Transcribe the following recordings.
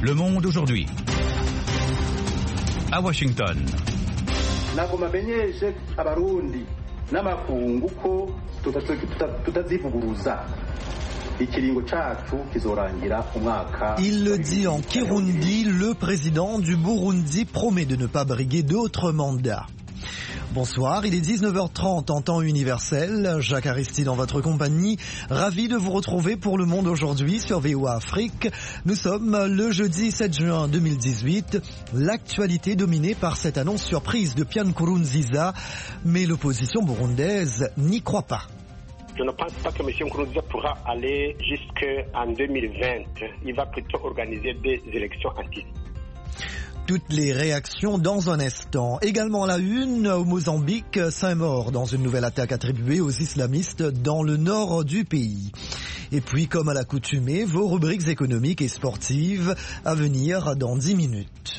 Le Monde aujourd'hui. À Washington. Nagoma menyeshe abarundi n'amakungu ko tutazivuguruza. Il le dit en Kirundi, le président du Burundi promet de ne pas briguer d'autres mandats. Bonsoir, il est 19h30 en temps universel. Jacques Aristide en votre compagnie. Ravi de vous retrouver pour Le Monde aujourd'hui sur VOA Afrique. Nous sommes le jeudi 7 juin 2018. L'actualité dominée par cette annonce surprise de Pierre Nkurunziza. Mais l'opposition burundaise n'y croit pas. Je ne pense pas que M. Nkurunziza pourra aller jusqu'en 2020. Il va plutôt organiser des élections anticipées. Toutes les réactions dans un instant. Également à la une, au Mozambique, 5 morts dans une nouvelle attaque attribuée aux islamistes dans le nord du pays. Et puis, comme à l'accoutumée, vos rubriques économiques et sportives à venir dans 10 minutes.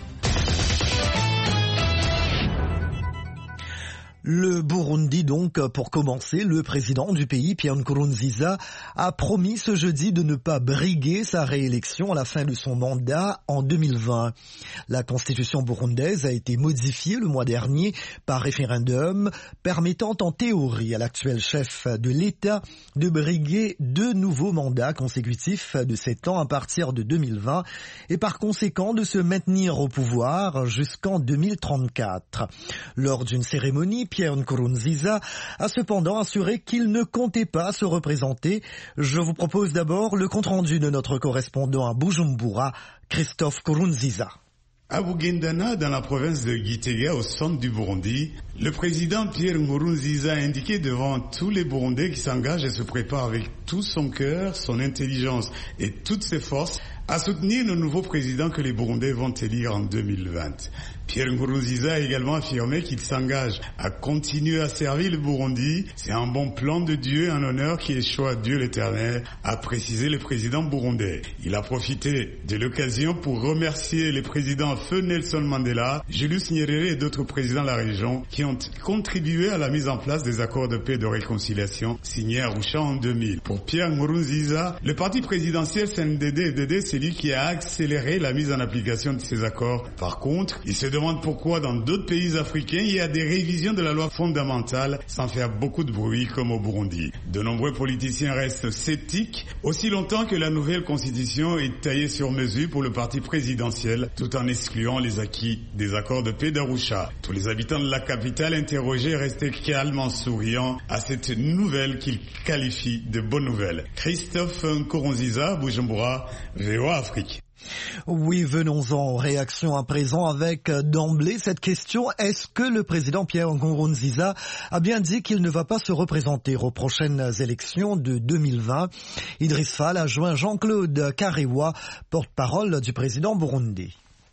Le Burundi donc, pour commencer, le président du pays, Pierre Nkurunziza, a promis ce jeudi de ne pas briguer sa réélection à la fin de son mandat en 2020. La constitution burundaise a été modifiée le mois dernier par référendum, permettant en théorie à l'actuel chef de l'État de briguer 2 nouveaux mandats consécutifs de 7 ans à partir de 2020 et par conséquent de se maintenir au pouvoir jusqu'en 2034. Lors d'une cérémonie, Pierre Nkurunziza a cependant assuré qu'il ne comptait pas se représenter. Je vous propose d'abord le compte-rendu de notre correspondant à Bujumbura, Christophe Nkurunziza. À Bugendana, dans la province de Gitega, au centre du Burundi, le président Pierre Nkurunziza a indiqué devant tous les Burundais qui s'engagent et se préparent avec tout son cœur, son intelligence et toutes ses forces à soutenir le nouveau président que les Burundais vont élire en 2020. Pierre Nkurunziza a également affirmé qu'il s'engage à continuer à servir le Burundi. C'est un bon plan de Dieu, un honneur qui échoue à Dieu l'Éternel, a précisé le président burundais. Il a profité de l'occasion pour remercier les présidents Feu Nelson Mandela, Julius Nyerere et d'autres présidents de la région qui ont contribué à la mise en place des accords de paix et de réconciliation signés à Arusha en 2000. Pour Pierre Nkurunziza, le parti présidentiel CNDD-FDD, c'est lui qui a accéléré la mise en application de ces accords. Par contre, il se demande pourquoi dans d'autres pays africains, il y a des révisions de la loi fondamentale sans faire beaucoup de bruit comme au Burundi. De nombreux politiciens restent sceptiques aussi longtemps que la nouvelle constitution est taillée sur mesure pour le parti présidentiel tout en excluant les acquis des accords de paix d'Arusha. Tous les habitants de la capitale interrogés restaient calmement souriants à cette nouvelle qu'ils qualifient de bonne nouvelle. Christophe Nkurunziza, Bujumbura, VOA Afrique. Oui, venons-en aux réactions à présent avec d'emblée cette question. Est-ce que le président Pierre Nkurunziza a bien dit qu'il ne va pas se représenter aux prochaines élections de 2020? Idriss Fall a joint Jean-Claude Karewa, porte-parole du président burundais.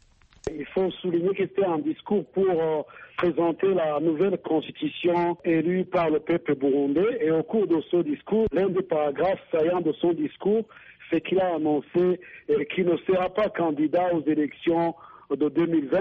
Il faut souligner que c'était un discours pour présenter la nouvelle constitution élue par le peuple burundais. Et au cours de ce discours, l'un des paragraphes saillants de son discours, c'est qu'il a annoncé qu'il ne sera pas candidat aux élections de 2020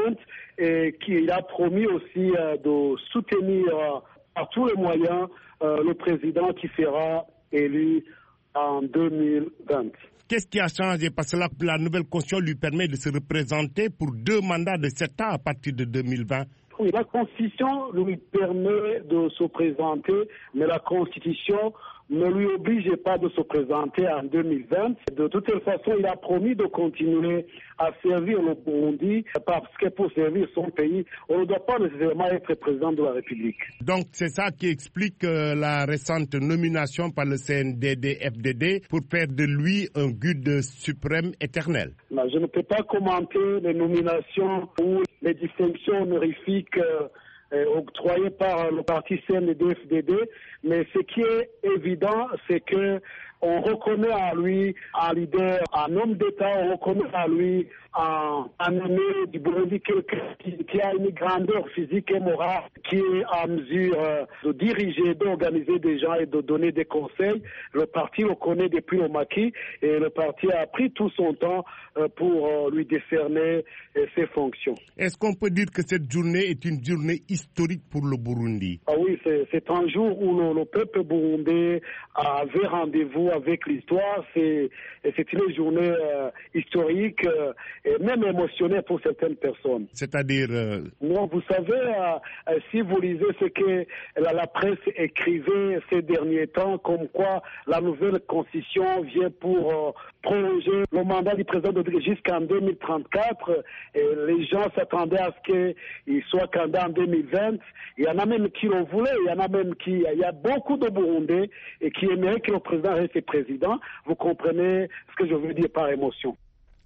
et qu'il a promis aussi de soutenir par tous les moyens le président qui sera élu en 2020. Qu'est-ce qui a changé? Parce que la nouvelle constitution lui permet de se représenter pour 2 mandats de 7 ans à partir de 2020. Oui, la Constitution lui permet de se présenter, mais la Constitution ne lui oblige pas de se présenter en 2020. De toute façon, il a promis de continuer à servir le Burundi parce que pour servir son pays, on ne doit pas nécessairement être président de la République. Donc c'est ça qui explique la récente nomination par le CNDD-FDD pour faire de lui un guide suprême éternel. Non, je ne peux pas commenter les nominations ou les distinctions honorifiques octroyées par le parti CNDD-FDD, mais ce qui est évident, c'est que on reconnaît à lui un leader, un homme d'État, on reconnaît à lui un aîné du Burundi, quelqu'un qui a une grandeur physique et morale, qui est en mesure de diriger, d'organiser des gens et de donner des conseils. Le parti le connaît depuis le maquis et le parti a pris tout son temps pour lui décerner ses fonctions. Est-ce qu'on peut dire que cette journée est une journée historique pour le Burundi? Ah oui, c'est un jour où le peuple burundais avait rendez-vous avec l'histoire. C'est une journée historique et même émotionnelle pour certaines personnes. C'est-à-dire Non, vous savez, si vous lisez ce que la presse écrivait ces derniers temps, comme quoi la nouvelle constitution vient pour prolonger le mandat du président Rodrigue jusqu'en 2034, et les gens s'attendaient à ce qu'il soit candidat en 2020. Il y en a même qui le voulaient, il y a beaucoup de Burundais et qui aimeraient que le président reste président. Vous comprenez ce que je veux dire par émotion.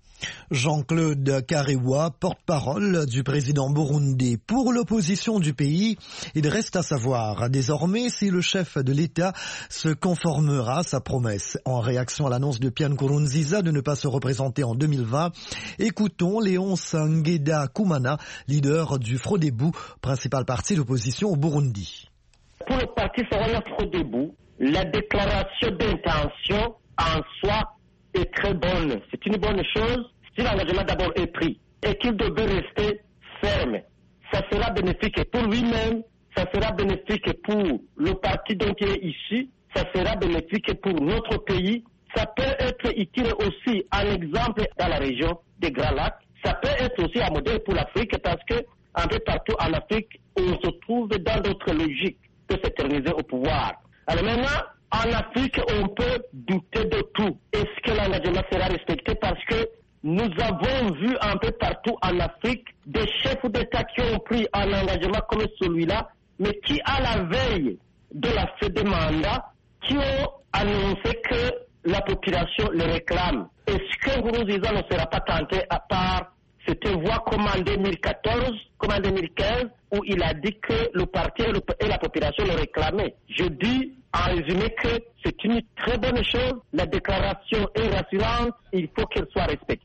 Jean-Claude Karewa, porte-parole du président burundais. Pour l'opposition du pays, il reste à savoir désormais si le chef de l'État se conformera à sa promesse. En réaction à l'annonce de Pierre Nkurunziza de ne pas se représenter en 2020, écoutons Léonce Ngendakumana, leader du Frodébu, principal parti d'opposition au Burundi. Pour le parti Frodébu, la déclaration d'intention en soi est très bonne. C'est une bonne chose si l'engagement d'abord est pris et qu'il devait rester ferme. Ça sera bénéfique pour lui-même, ça sera bénéfique pour le parti dont il est issu, ça sera bénéfique pour notre pays. Ça peut être utile aussi en exemple dans la région des Grands Lacs. Ça peut être aussi un modèle pour l'Afrique parce que un peu partout en Afrique, on se trouve dans d'autres logiques de s'éterniser au pouvoir. Alors maintenant, en Afrique, on peut douter de tout. Est-ce que l'engagement sera respecté? Parce que nous avons vu un peu partout en Afrique des chefs d'État qui ont pris un engagement comme celui-là, mais qui, à la veille de la fin des mandats, qui ont annoncé que la population le réclame. Est-ce que Nkurunziza ne sera pas tenté à part cette voie comme en 2014, comme en 2015, où il a dit que le parti et la population le réclamaient? Je dis en résumé que c'est une très bonne chose. La déclaration est rassurante, il faut qu'elle soit respectée.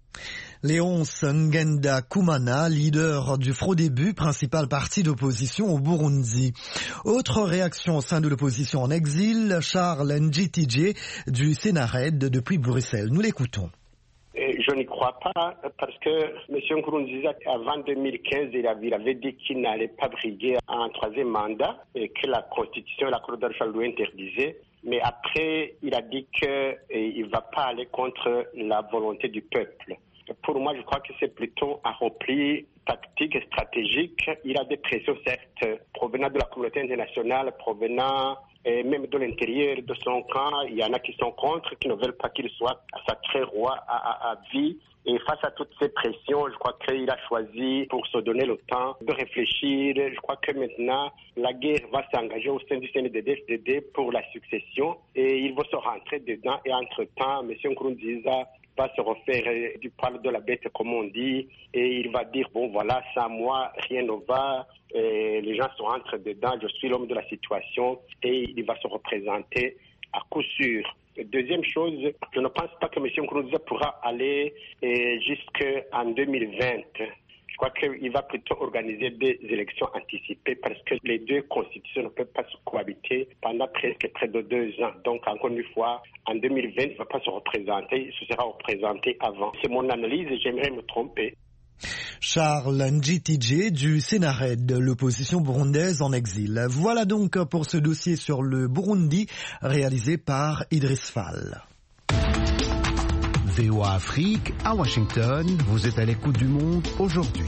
Léonce Ngendakumana, leader du Frodébu, principal parti d'opposition au Burundi. Autre réaction au sein de l'opposition en exil, Charles Njitije du Sénarède depuis Bruxelles. Nous l'écoutons. Je n'y crois pas parce que M. Nkurunziza, avant 2015, il avait dit qu'il n'allait pas briguer un troisième mandat et que la Constitution et la Cour d'appel lui interdisaient. Mais après, il a dit qu'il ne va pas aller contre la volonté du peuple. Pour moi, je crois que c'est plutôt un repli tactique et stratégique. Il a des pressions, certes, provenant de la communauté internationale, provenant même de l'intérieur de son camp. Il y en a qui sont contre, qui ne veulent pas qu'il soit sacré roi à vie. Et face à toutes ces pressions, je crois qu'il a choisi pour se donner le temps de réfléchir. Je crois que maintenant, la guerre va s'engager au sein du CNDD-FDD pour la succession et il va se rentrer dedans. Et entre-temps, M. Nkurunziza va se refaire du poil de la bête, comme on dit, et il va dire, bon voilà, sans moi, rien ne va, et les gens se rentrent dedans, je suis l'homme de la situation, et il va se représenter à coup sûr. Deuxième chose, je ne pense pas que M. Nkurunziza pourra aller jusqu'en 2020. Je crois qu'il va plutôt organiser des élections anticipées parce que les deux constitutions ne peuvent pas se cohabiter pendant presque près de 2 ans. Donc, encore une fois, en 2020, il ne va pas se représenter, il se sera représenté avant. C'est mon analyse et j'aimerais me tromper. Charles Njitije du Sénarède, l'opposition burundaise en exil. Voilà donc pour ce dossier sur le Burundi réalisé par Idriss Fall. VOA Afrique, à Washington, vous êtes à l'écoute du monde aujourd'hui.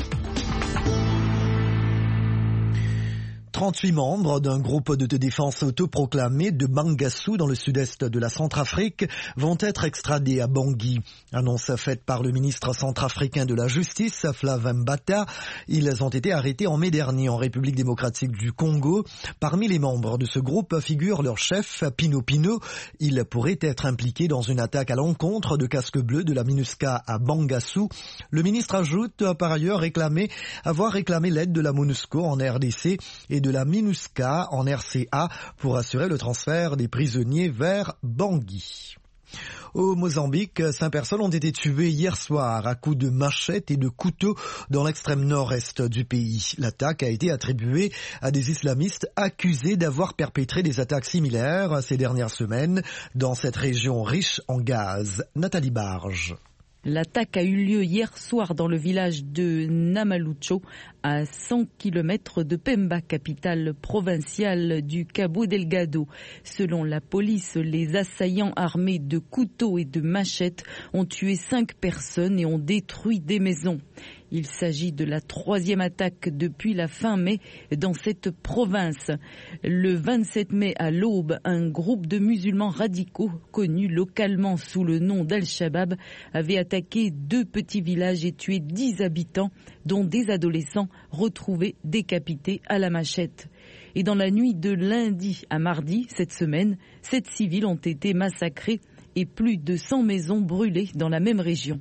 38 membres d'un groupe de défense autoproclamé de Bangassou dans le sud-est de la Centrafrique vont être extradés à Bangui. Annonce faite par le ministre centrafricain de la Justice, Flavin Mbata. Ils ont été arrêtés en mai dernier en République démocratique du Congo. Parmi les membres de ce groupe figure leur chef, Pino Pino. Il pourrait être impliqué dans une attaque à l'encontre de casques bleus de la MINUSCA à Bangassou. Le ministre ajoute par ailleurs avoir réclamé l'aide de la MONUSCO en RDC et de la MINUSCA en RCA pour assurer le transfert des prisonniers vers Bangui. Au Mozambique, 5 personnes ont été tuées hier soir à coups de machettes et de couteaux dans l'extrême nord-est du pays. L'attaque a été attribuée à des islamistes accusés d'avoir perpétré des attaques similaires ces dernières semaines dans cette région riche en gaz. Nathalie Barge. L'attaque a eu lieu hier soir dans le village de Namalucho, à 100 km de Pemba, capitale provinciale du Cabo Delgado. Selon la police, les assaillants armés de couteaux et de machettes ont tué 5 personnes et ont détruit des maisons. Il s'agit de la 3e attaque depuis la fin mai dans cette province. Le 27 mai à l'aube, un groupe de musulmans radicaux, connus localement sous le nom d'Al-Shabaab, avait attaqué 2 petits villages et tué 10 habitants, dont des adolescents retrouvés décapités à la machette. Et dans la nuit de lundi à mardi, cette semaine, 7 civils ont été massacrés et plus de 100 maisons brûlées dans la même région.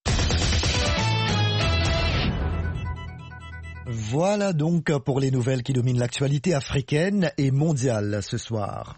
Voilà donc pour les nouvelles qui dominent l'actualité africaine et mondiale ce soir.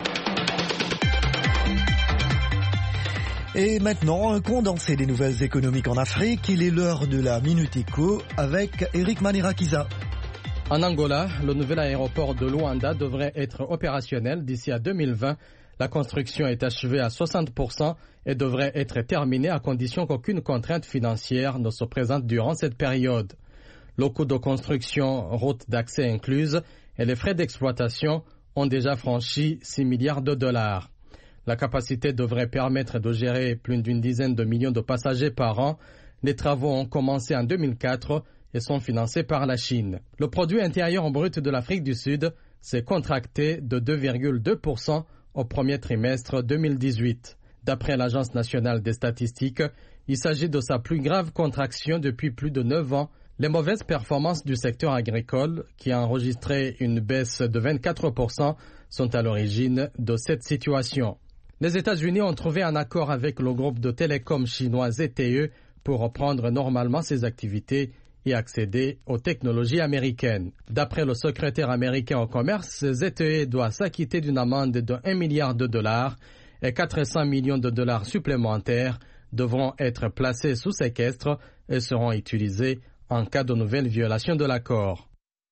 Et maintenant, un condensé des nouvelles économiques en Afrique. Il est l'heure de la Minute Éco avec Eric Manirakiza. En Angola, le nouvel aéroport de Luanda devrait être opérationnel d'ici à 2020. La construction est achevée à 60% et devrait être terminée à condition qu'aucune contrainte financière ne se présente durant cette période. Le coût de construction, routes d'accès incluses et les frais d'exploitation ont déjà franchi 6 milliards de dollars. La capacité devrait permettre de gérer plus d'une dizaine de millions de passagers par an. Les travaux ont commencé en 2004 et sont financés par la Chine. Le produit intérieur brut de l'Afrique du Sud s'est contracté de 2,2% au premier trimestre 2018. D'après l'Agence nationale des statistiques, il s'agit de sa plus grave contraction depuis plus de 9 ans. Les mauvaises performances du secteur agricole, qui a enregistré une baisse de 24%, sont à l'origine de cette situation. Les États-Unis ont trouvé un accord avec le groupe de télécom chinois ZTE pour reprendre normalement ses activités et accéder aux technologies américaines. D'après le secrétaire américain au commerce, ZTE doit s'acquitter d'une amende de 1 milliard de dollars et 400 millions de dollars supplémentaires devront être placés sous séquestre et seront utilisés en cas de nouvelle violation de l'accord.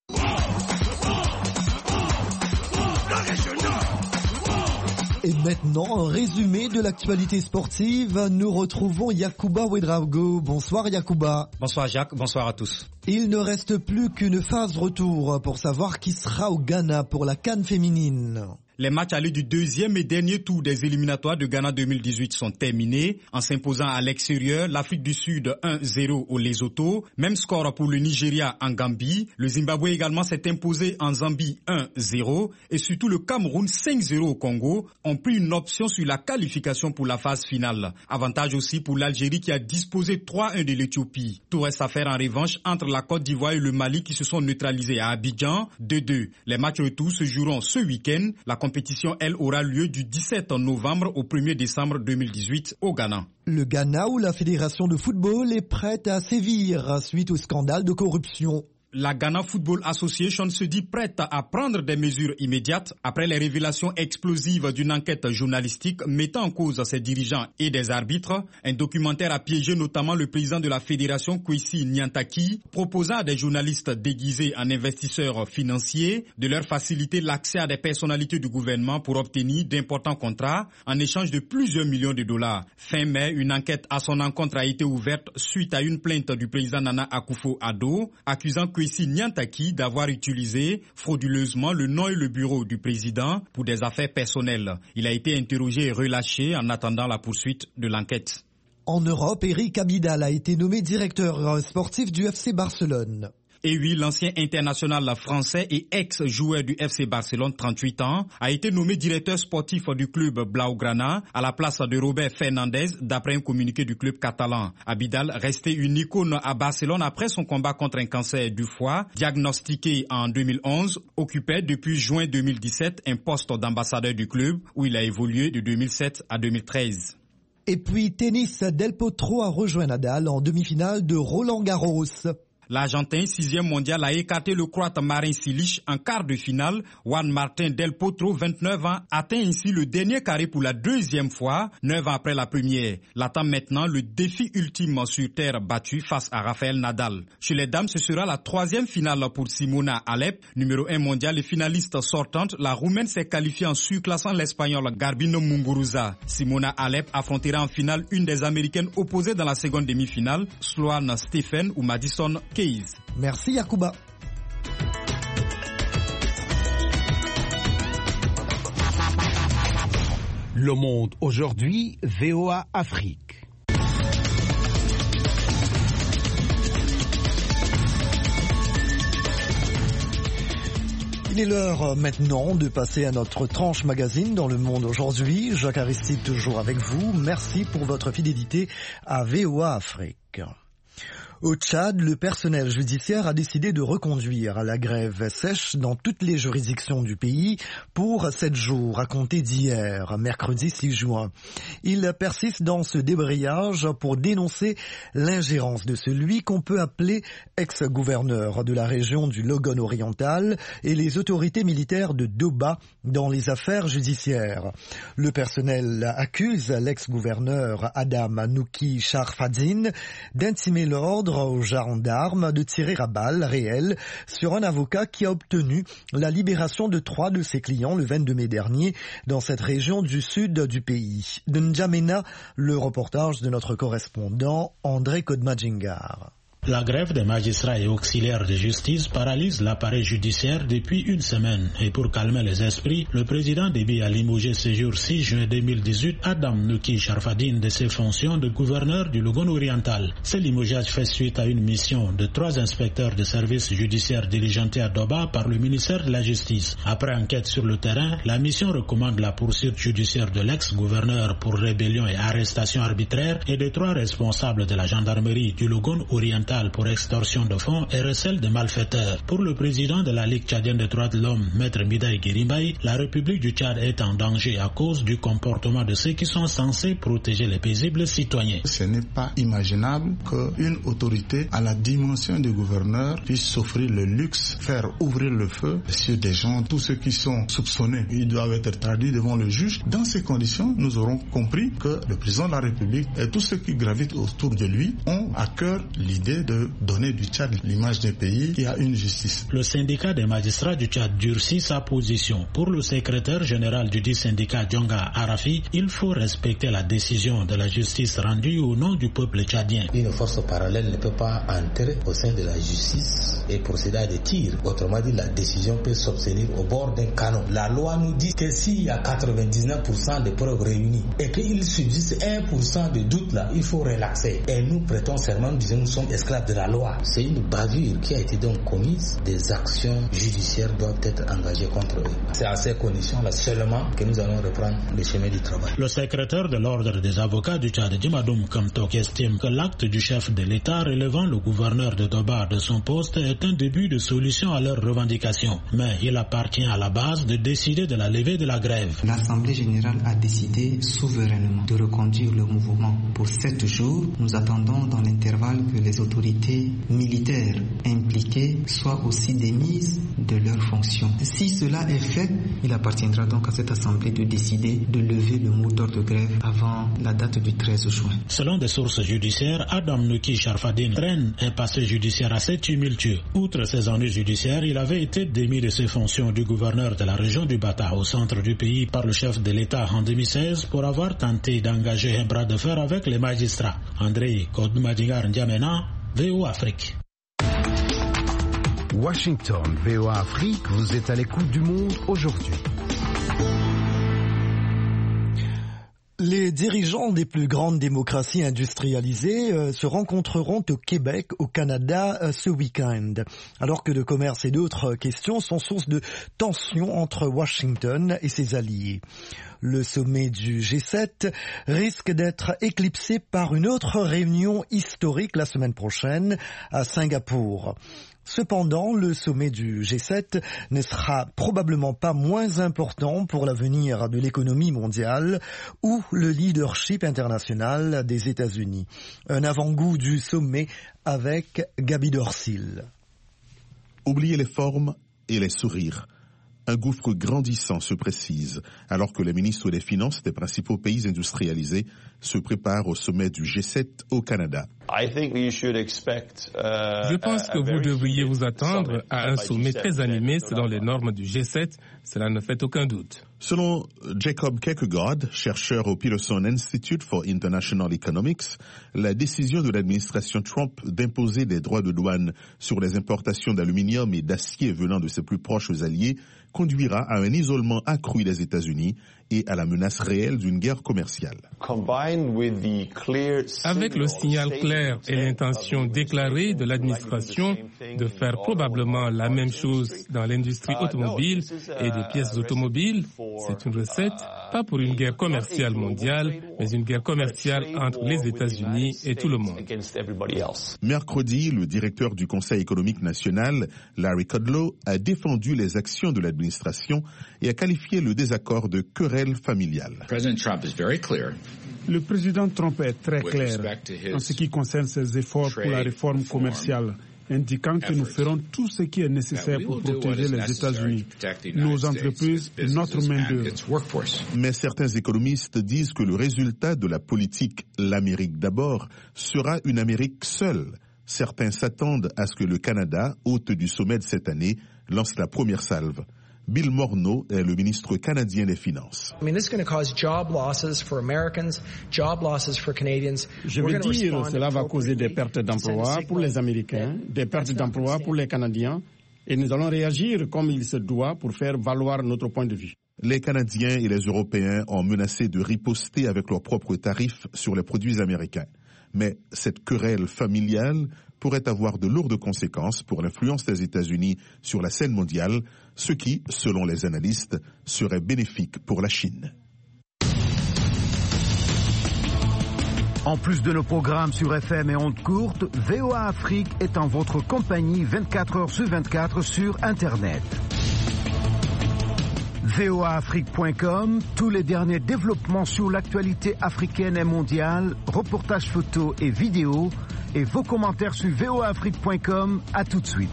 Et maintenant, un résumé de l'actualité sportive. Nous retrouvons Yacouba Ouedraogo. Bonsoir Yacouba. Bonsoir Jacques, bonsoir à tous. Il ne reste plus qu'une phase retour pour savoir qui sera au Ghana pour la CAN féminine. Les matchs allés du deuxième et dernier tour des éliminatoires de Ghana 2018 sont terminés. En s'imposant à l'extérieur, l'Afrique du Sud 1-0 au Lesotho. Même score pour le Nigeria en Gambie. Le Zimbabwe également s'est imposé en Zambie 1-0. Et surtout le Cameroun 5-0 au Congo ont pris une option sur la qualification pour la phase finale. Avantage aussi pour l'Algérie qui a disposé 3-1 de l'Éthiopie. Tout reste à faire en revanche entre la Côte d'Ivoire et le Mali qui se sont neutralisés à Abidjan 2-2. Les matchs retour se joueront ce week-end. La compétition, elle, aura lieu du 17 novembre au 1er décembre 2018 au Ghana. Le Ghana où la Fédération de football est prête à sévir suite au scandale de corruption. La Ghana Football Association se dit prête à prendre des mesures immédiates après les révélations explosives d'une enquête journalistique mettant en cause ses dirigeants et des arbitres. Un documentaire a piégé notamment le président de la fédération, Kwesi Nyantakyi, proposant à des journalistes déguisés en investisseurs financiers de leur faciliter l'accès à des personnalités du gouvernement pour obtenir d'importants contrats en échange de plusieurs millions de dollars. Fin mai, une enquête à son encontre a été ouverte suite à une plainte du président Nana Akufo-Addo accusant Kwesi Nyantakyi d'avoir utilisé frauduleusement le nom et le bureau du président pour des affaires personnelles. Il a été interrogé et relâché en attendant la poursuite de l'enquête. En Europe, Eric Abidal a été nommé directeur sportif du FC Barcelone. Et oui, l'ancien international français et ex-joueur du FC Barcelone, 38 ans, a été nommé directeur sportif du club Blaugrana à la place de Robert Fernandez, d'après un communiqué du club catalan. Abidal, resté une icône à Barcelone après son combat contre un cancer du foie, diagnostiqué en 2011, occupait depuis juin 2017 un poste d'ambassadeur du club où il a évolué de 2007 à 2013. Et puis tennis, Del Potro a rejoint Nadal en demi-finale de Roland Garros. L'Argentin, 6e mondial, a écarté le Croate Marin Cilic en quart de finale. Juan Martín del Potro, 29 ans, atteint ainsi le dernier carré pour la deuxième fois, 9 ans après la première. L'attend maintenant le défi ultime sur terre battue face à Rafael Nadal. Chez les dames, ce sera la 3e finale pour Simona Halep, numéro 1 mondial et finaliste sortante. La Roumaine s'est qualifiée en surclassant l'Espagnole Garbine Muguruza. Simona Halep affrontera en finale une des Américaines opposées dans la seconde demi-finale, Sloane Stephens ou Madison Keys. Merci Yacouba. Le Monde aujourd'hui, VOA Afrique. Il est l'heure maintenant de passer à notre tranche magazine dans Le Monde aujourd'hui. Jacques Aristide toujours avec vous. Merci pour votre fidélité à VOA Afrique. Au Tchad, le personnel judiciaire a décidé de reconduire la grève sèche dans toutes les juridictions du pays pour 7 jours à compter d'hier, mercredi 6 juin. Il persiste dans ce débrayage pour dénoncer l'ingérence de celui qu'on peut appeler ex-gouverneur de la région du Logone oriental et les autorités militaires de Doba dans les affaires judiciaires. Le personnel accuse l'ex-gouverneur Adam Nouki Sharfadine d'intimer l'ordre aux gendarmes de tirer à balles réelles sur un avocat qui a obtenu la libération de 3 de ses clients le 22 mai dernier dans cette région du sud du pays. De N'Djamena, le reportage de notre correspondant André Kodmadjingar. La grève des magistrats et auxiliaires de justice paralyse l'appareil judiciaire depuis une semaine. Et pour calmer les esprits, le président Déby a limogé ce jour 6 juin 2018 Adam Nouki Sharfadine de ses fonctions de gouverneur du Logone oriental. Ce limogeage fait suite à une mission de 3 inspecteurs de services judiciaires diligentés à Doba par le ministère de la Justice. Après enquête sur le terrain, la mission recommande la poursuite judiciaire de l'ex-gouverneur pour rébellion et arrestation arbitraire et des 3 responsables de la gendarmerie du Logone oriental pour extorsion de fonds et recel de malfaiteurs. Pour le président de la Ligue tchadienne des droits de l'homme, Maître Midaï Guirimbaï, la République du Tchad est en danger à cause du comportement de ceux qui sont censés protéger les paisibles citoyens. Ce n'est pas imaginable qu'une autorité à la dimension du gouverneur puisse s'offrir le luxe, faire ouvrir le feu sur des gens, tous ceux qui sont soupçonnés. Ils doivent être traduits devant le juge. Dans ces conditions, nous aurons compris que le président de la République et tous ceux qui gravitent autour de lui ont à cœur l'idée de donner du Tchad l'image d'un pays qui a une justice. Le syndicat des magistrats du Tchad durcit sa position. Pour le secrétaire général du dit syndicat Djonga Arafi, il faut respecter la décision de la justice rendue au nom du peuple tchadien. Une force parallèle ne peut pas entrer au sein de la justice et procéder à des tirs. Autrement dit, la décision peut s'obtenir au bord d'un canon. La loi nous dit que s'il y a 99% de preuves réunies et qu'il subsiste 1% de doute là, il faut relaxer. Et nous prêtons serment, disons, nous sommes esclaves de la loi. C'est une bavure qui a été donc commise. Des actions judiciaires doivent être engagées contre eux. C'est à ces conditions-là seulement que nous allons reprendre le chemin du travail. Le secrétaire de l'ordre des avocats du Tchad, Djimadoum Kamtok, estime que l'acte du chef de l'État relevant le gouverneur de Doba de son poste est un début de solution à leurs revendications. Mais il appartient à la base de décider de la levée de la grève. L'Assemblée générale a décidé souverainement de reconduire le mouvement pour 7 jours. Nous attendons dans l'intervalle que les autorités militaires impliquées soient aussi démises de leurs fonctions. Si cela est fait, il appartiendra donc à cette assemblée de décider de lever le mot d'ordre de grève avant la date du 13 juin. Selon des sources judiciaires, Adam Nouki Sharfadine traîne un passé judiciaire assez tumultueux. Outre ses ennuis judiciaires, il avait été démis de ses fonctions du gouverneur de la région du Bata au centre du pays par le chef de l'État en 2016 pour avoir tenté d'engager un bras de fer avec les magistrats. André Kodmadjingar N'Djamena, VOA Afrique. Washington, VOA Afrique, vous êtes à l'écoute du monde aujourd'hui. Les dirigeants des plus grandes démocraties industrialisées se rencontreront au Québec, au Canada, ce week-end, alors que le commerce et d'autres questions sont source de tensions entre Washington et ses alliés. Le sommet du G7 risque d'être éclipsé par une autre réunion historique la semaine prochaine à Singapour. Cependant, le sommet du G7 ne sera probablement pas moins important pour l'avenir de l'économie mondiale ou le leadership international des États-Unis. Un avant-goût du sommet avec Gaby Dorsil. Oubliez les formes et les sourires. Un gouffre grandissant se précise alors que les ministres des Finances des principaux pays industrialisés se préparent au sommet du G7 au Canada. Je pense que vous devriez vous attendre à un sommet très animé selon les normes du G7. Cela ne fait aucun doute. Selon Jacob Kierkegaard, chercheur au Peterson Institute for International Economics, la décision de l'administration Trump d'imposer des droits de douane sur les importations d'aluminium et d'acier venant de ses plus proches alliés conduira à un isolement accru des États-Unis et à la menace réelle d'une guerre commerciale. Avec le signal clair et l'intention déclarée de l'administration de faire probablement la même chose dans l'industrie automobile et des pièces automobiles, c'est une recette, pas pour une guerre commerciale mondiale, mais une guerre commerciale entre les États-Unis et tout le monde. Mercredi, le directeur du Conseil économique national, Larry Kudlow, a défendu les actions de l'administration et a qualifié le désaccord de querelle familiale. Le président Trump est très clair en ce qui concerne ses efforts pour la réforme commerciale, indiquant que nous ferons tout ce qui est nécessaire pour protéger les États-Unis, nos entreprises et notre main-d'œuvre. Mais certains économistes disent que le résultat de la politique « l'Amérique d'abord » sera une Amérique seule. Certains s'attendent à ce que le Canada, hôte du sommet de cette année, lance la première salve. Bill Morneau est le ministre canadien des Finances. Je veux dire, cela va causer des pertes d'emplois pour les Américains, des pertes d'emplois pour les Canadiens, et nous allons réagir comme il se doit pour faire valoir notre point de vue. Les Canadiens et les Européens ont menacé de riposter avec leurs propres tarifs sur les produits américains. Mais cette querelle familiale pourrait avoir de lourdes conséquences pour l'influence des États-Unis sur la scène mondiale, ce qui, selon les analystes, serait bénéfique pour la Chine. En plus de nos programmes sur FM et ondes courtes, VOA Afrique est en votre compagnie 24 heures sur 24 sur Internet. voaafrique.com, tous les derniers développements sur l'actualité africaine et mondiale, reportages photos et vidéos, et vos commentaires sur voaafrique.com. À tout de suite.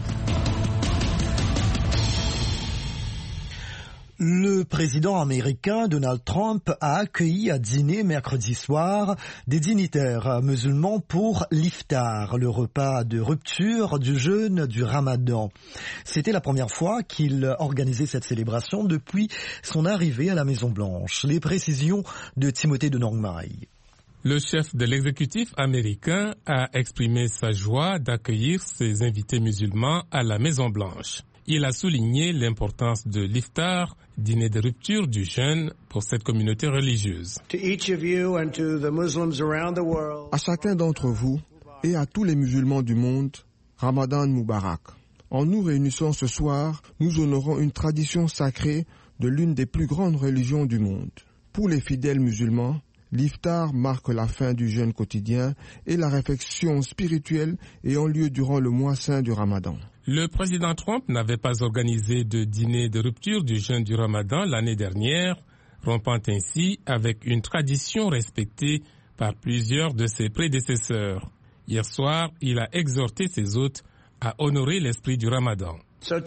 Le président américain Donald Trump a accueilli à dîner mercredi soir des dignitaires musulmans pour l'iftar, le repas de rupture du jeûne du Ramadan. C'était la première fois qu'il organisait cette célébration depuis son arrivée à la Maison-Blanche. Les précisions de Timothée de Nongmai. Le chef de l'exécutif américain a exprimé sa joie d'accueillir ses invités musulmans à la Maison-Blanche. Il a souligné l'importance de l'iftar, dîner de rupture du jeûne pour cette communauté religieuse. À chacun d'entre vous et à tous les musulmans du monde, Ramadan Moubarak. En nous réunissant ce soir, nous honorons une tradition sacrée de l'une des plus grandes religions du monde. Pour les fidèles musulmans, l'iftar marque la fin du jeûne quotidien et la réflexion spirituelle ayant lieu durant le mois saint du Ramadan. Le président Trump n'avait pas organisé de dîner de rupture du jeûne du Ramadan l'année dernière, rompant ainsi avec une tradition respectée par plusieurs de ses prédécesseurs. Hier soir, il a exhorté ses hôtes à honorer l'esprit du Ramadan. Ce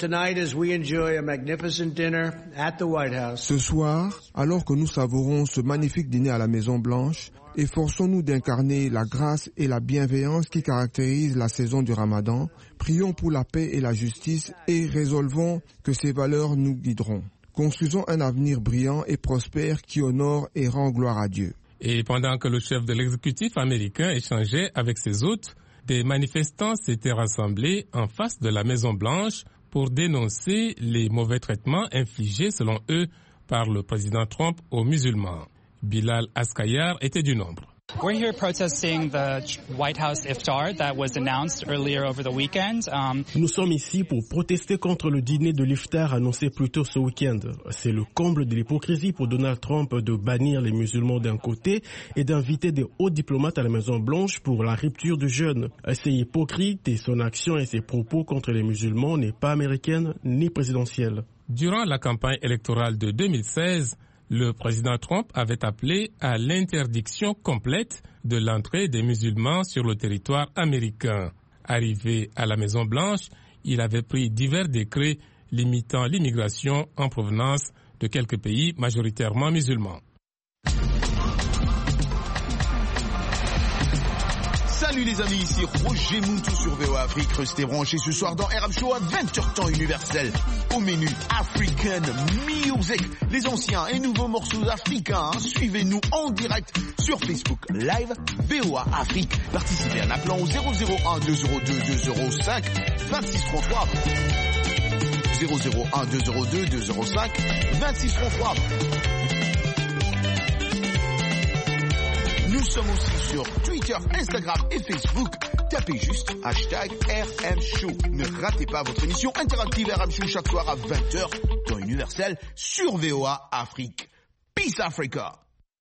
soir, alors que nous savourons ce magnifique dîner à la Maison-Blanche, efforçons-nous d'incarner la grâce et la bienveillance qui caractérisent la saison du Ramadan. Prions pour la paix et la justice et résolvons que ces valeurs nous guideront. Construisons un avenir brillant et prospère qui honore et rend gloire à Dieu. Et pendant que le chef de l'exécutif américain échangeait avec ses hôtes, des manifestants s'étaient rassemblés en face de la Maison-Blanche pour dénoncer les mauvais traitements infligés, selon eux, par le président Trump aux musulmans. Bilal Askayar était du nombre. We're here protesting the White House iftar that was announced earlier over the weekend. Nous sommes ici pour protester contre le dîner de l'iftar annoncé plus tôt ce week-end. C'est le comble de l'hypocrisie pour Donald Trump de bannir les musulmans d'un côté et d'inviter des hauts diplomates à la Maison-Blanche pour la rupture du jeûne. C'est hypocrite et son action et ses propos contre les musulmans n'est pas américaine ni présidentielle. Durant la campagne électorale de 2016, le président Trump avait appelé à l'interdiction complète de l'entrée des musulmans sur le territoire américain. Arrivé à la Maison-Blanche, il avait pris divers décrets limitant l'immigration en provenance de quelques pays majoritairement musulmans. Salut les amis, ici Roger Moutou sur VOA Afrique. Restez branchés ce soir dans RM Show à 20h temps universel. Au menu African Music, les anciens et nouveaux morceaux africains. Suivez-nous en direct sur Facebook Live VOA Afrique. Participez en appelant au 001 202 205 2633. 001 202 205 2633. Nous sommes aussi sur Twitter, Instagram et Facebook. Tapez juste #RMShow. Ne ratez pas votre émission interactive RM Show chaque soir à 20h dans Universel sur VOA Afrique. Peace Africa.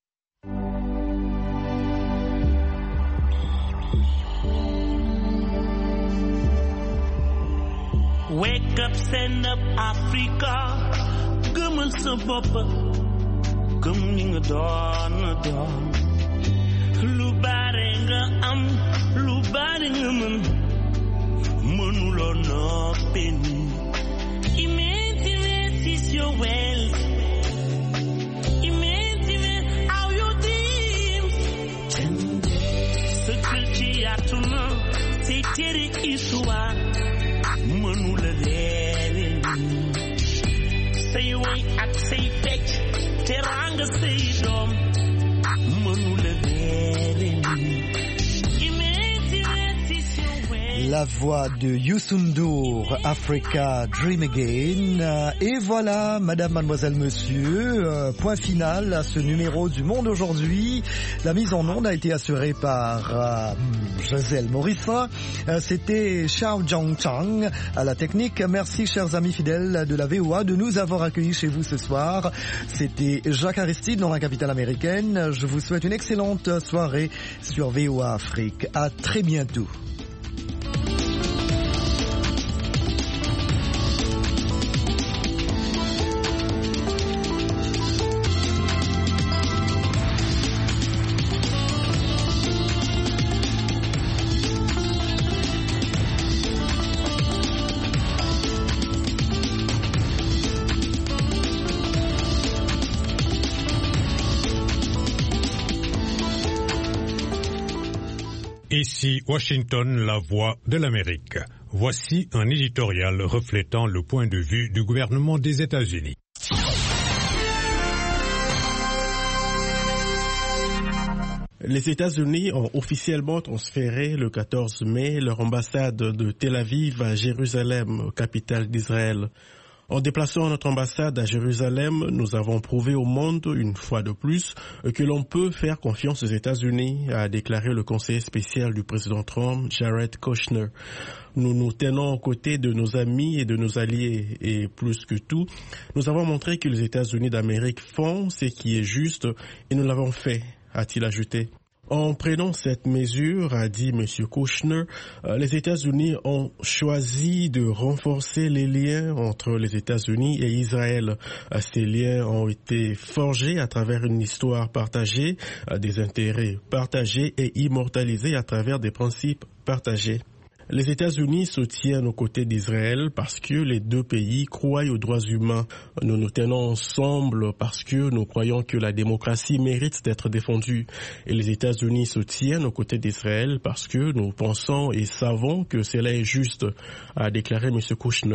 Wake up, stand up, Africa. Gëmal sa bopp. Gëm li nga doon. Lu bare nga am, lu bare nga mën, mënuloo noppi ni. Imagine your wealth, imagine how your dreams. Sa kër ci àdduna, say tere histoire, mënula leere ni. Say way ak say fecc, teranga say doom, mënula leere. La voix de Youssou N'Dour, Africa Dream Again. Et voilà, madame, mademoiselle, monsieur, point final à ce numéro du Monde aujourd'hui. La mise en onde a été assurée par Gisèle Morissa. C'était Xiao Zhangchang à la technique. Merci, chers amis fidèles de la VOA, de nous avoir accueillis chez vous ce soir. C'était Jacques Aristide dans la capitale américaine. Je vous souhaite une excellente soirée sur VOA Afrique. À très bientôt. Ici Washington, la voix de l'Amérique. Voici un éditorial reflétant le point de vue du gouvernement des États-Unis. Les États-Unis ont officiellement transféré le 14 mai leur ambassade de Tel Aviv à Jérusalem, capitale d'Israël. En déplaçant notre ambassade à Jérusalem, nous avons prouvé au monde, une fois de plus, que l'on peut faire confiance aux États-Unis, a déclaré le conseiller spécial du président Trump, Jared Kushner. Nous nous tenons aux côtés de nos amis et de nos alliés, et plus que tout, nous avons montré que les États-Unis d'Amérique font ce qui est juste, et nous l'avons fait, a-t-il ajouté. En prenant cette mesure, a dit M. Kushner, les États-Unis ont choisi de renforcer les liens entre les États-Unis et Israël. Ces liens ont été forgés à travers une histoire partagée, des intérêts partagés et immortalisés à travers des principes partagés. Les États-Unis se tiennent aux côtés d'Israël parce que les deux pays croient aux droits humains. Nous nous tenons ensemble parce que nous croyons que la démocratie mérite d'être défendue. Et les États-Unis se tiennent aux côtés d'Israël parce que nous pensons et savons que cela est juste, a déclaré M. Kushner.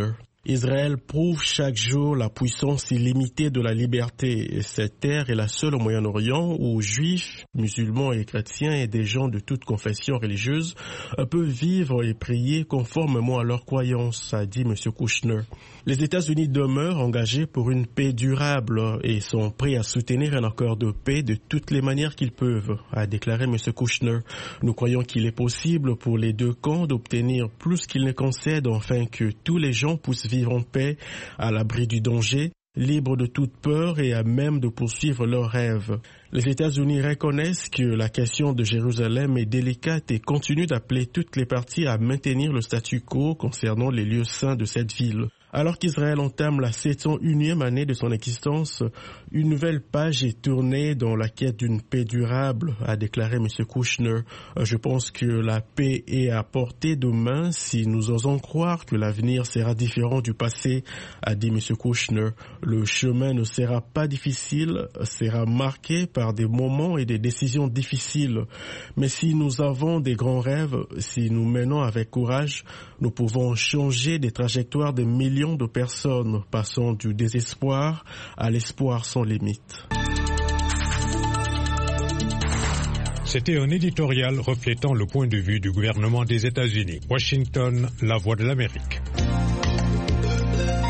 Israël prouve chaque jour la puissance illimitée de la liberté. Et cette terre est la seule au Moyen-Orient où juifs, musulmans et chrétiens et des gens de toute confession religieuse peuvent vivre et prier conformément à leurs croyances, a dit M. Kouchner. Les États-Unis demeurent engagés pour une paix durable et sont prêts à soutenir un accord de paix de toutes les manières qu'ils peuvent, a déclaré M. Kouchner. Nous croyons qu'il est possible pour les deux camps d'obtenir plus qu'ils ne concèdent afin que tous les gens puissent vivre en paix, à l'abri du danger, libres de toute peur et à même de poursuivre leurs rêves. Les États-Unis reconnaissent que la question de Jérusalem est délicate et continuent d'appeler toutes les parties à maintenir le statu quo concernant les lieux saints de cette ville. Alors qu'Israël entame la 701e année de son existence, une nouvelle page est tournée dans la quête d'une paix durable, a déclaré M. Kouchner. Je pense que la paix est à portée de main si nous osons croire que l'avenir sera différent du passé, a dit M. Kouchner. Le chemin ne sera pas difficile, sera marqué par des moments et des décisions difficiles. Mais si nous avons des grands rêves, si nous menons avec courage, nous pouvons changer des trajectoires de millions de personnes, passant du désespoir à l'espoir sans limite. C'était un éditorial reflétant le point de vue du gouvernement des États-Unis. Washington, la voix de l'Amérique.